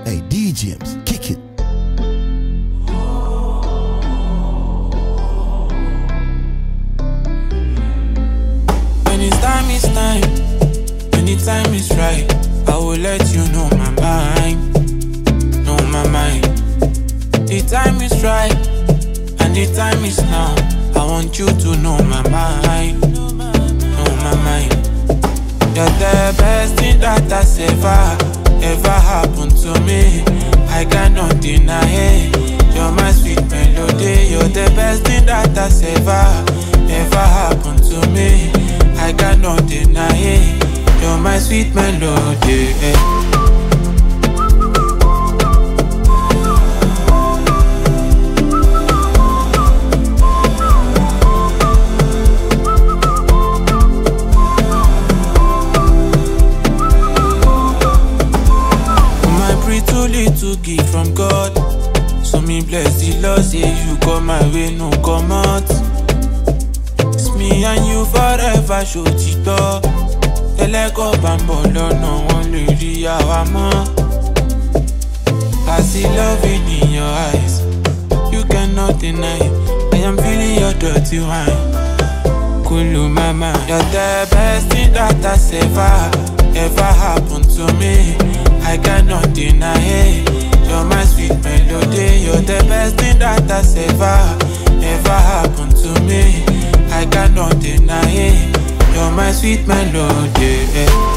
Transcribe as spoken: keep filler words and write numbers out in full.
Hey, D Js, kick it. When it's time, it's time. When the time is right, I will let you know my mind. Know my mind. The time is right, and the time is now. I want you to know my mind. Know my mind. You're the best thing that has ever, ever happened to me. I cannot deny it. You're my sweet melody. You're the best thing that has ever, ever happened to me. I cannot deny it. You're my sweet melody. To give from God, so me bless the Lord. Say you come my way, no come out. It's me and you forever. Show Tito, Teleko Bambolo, no one lady Awama. I see love in your eyes, you cannot deny. I am feeling your dirty wine. Kulu mama, you're the best thing that has ever, ever happened to me. I cannot deny it. You're my sweet melody. You're the best thing that has ever, ever happened to me. I cannot deny it. You're my sweet melody.